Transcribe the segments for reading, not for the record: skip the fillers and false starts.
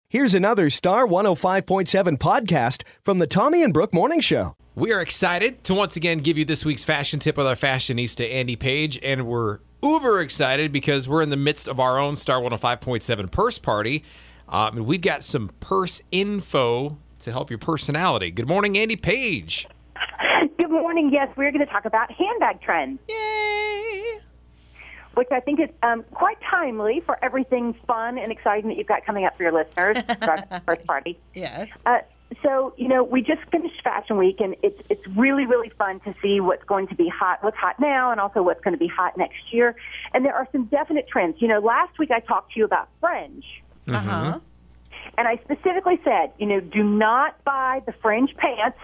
Here's another Star 105.7 podcast from the Tommy and Brooke Morning Show. We are excited to once again give you this week's fashion tip with our fashionista, Andy Page, and we're uber excited because we're in the midst of our own Star 105.7 purse party. And we've got some purse info to help your personality. Good morning, Andy Page. Good morning. Yes, we're going to talk about handbag trends. Yay! Which I think is quite timely for everything fun and exciting that you've got coming up for your listeners for our first party. Yes. So, we just finished Fashion Week, and it's really, really fun to see what's going to be hot, what's hot now, and also what's going to be hot next year. And there are some definite trends. Last week I talked to you about fringe. Uh-huh. And I specifically said, do not buy the fringe pants.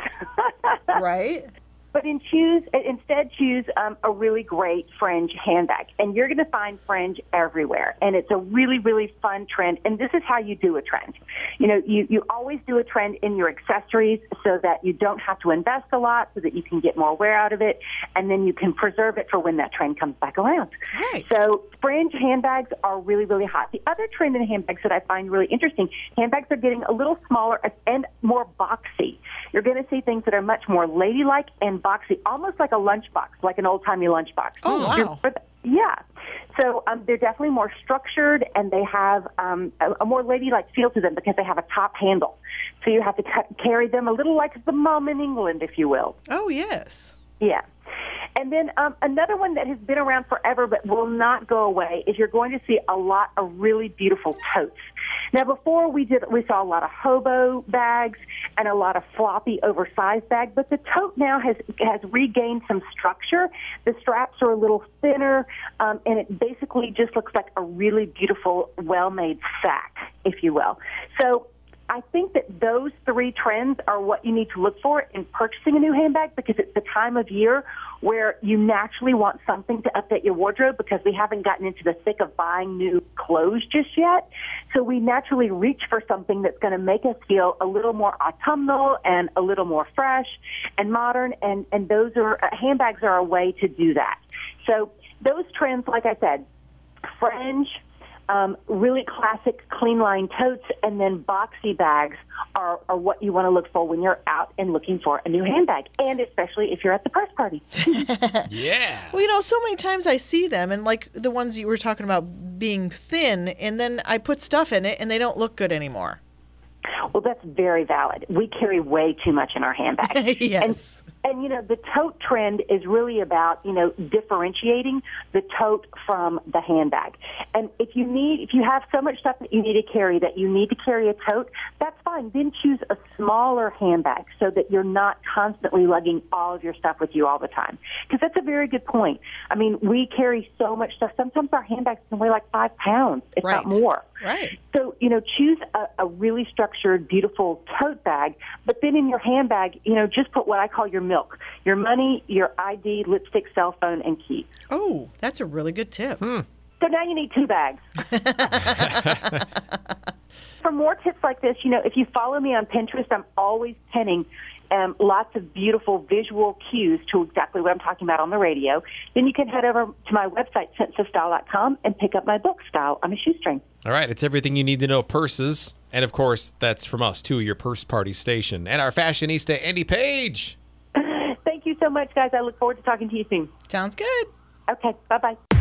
Right. But instead choose a really great fringe handbag. And you're going to find fringe everywhere. And it's a really, really fun trend. And this is how you do a trend. You always do a trend in your accessories so that you don't have to invest a lot, so that you can get more wear out of it. And then you can preserve it for when that trend comes back around. Right. So fringe handbags are really, really hot. The other trend in handbags that I find really interesting, handbags are getting a little smaller and more boxy. You're going to see things that are much more ladylike and boxy, almost like a lunchbox, like an old-timey lunchbox. Oh, wow. Yeah. So they're definitely more structured, and they have a more ladylike feel to them because they have a top handle. So you have to carry them a little like the mom in England, if you will. Oh, yes. Yeah. And then another one that has been around forever but will not go away is you're going to see a lot of really beautiful totes. Now, before we saw a lot of hobo bags and a lot of floppy, oversized bags, but the tote now has regained some structure. The straps are a little thinner, and it basically just looks like a really beautiful, well-made sack, if you will. So I think that those three trends are what you need to look for in purchasing a new handbag, because it's the time of year where you naturally want something to update your wardrobe, because we haven't gotten into the thick of buying new clothes just yet. So we naturally reach for something that's going to make us feel a little more autumnal and a little more fresh and modern, and those are handbags are a way to do that. So those trends, like I said, fringe, really classic clean line totes, and then boxy bags are what you want to look for when you're out and looking for a new handbag, and especially if you're at the purse party. Yeah. Well, so many times I see them, and like the ones you were talking about being thin, and then I put stuff in it, and they don't look good anymore. Well, that's very valid. We carry way too much in our handbag. Yes. And the tote trend is really about, differentiating the tote from the handbag. And if you have so much stuff that you need to carry that you need to carry a tote, that's fine. Then choose a smaller handbag so that you're not constantly lugging all of your stuff with you all the time. Because that's a very good point. I mean, we carry so much stuff. Sometimes our handbags can weigh like 5 pounds, if not more. Right. So, choose a really structured, beautiful tote bag, but then in your handbag, just put what I call your milk: your money, your ID, lipstick, cell phone, and keys. Oh, that's a really good tip. So now you need 2 bags. For more tips like this, if you follow me on Pinterest, I'm always pinning lots of beautiful visual cues to exactly what I'm talking about on the radio. Then you can head over to my website, senseofstyle.com, and pick up my book, Style on a Shoestring. All right, it's everything you need to know purses. And, of course, that's from us, too, your purse party station. And our fashionista, Andy Page. Thank you so much, guys. I look forward to talking to you soon. Sounds good. Okay, bye-bye.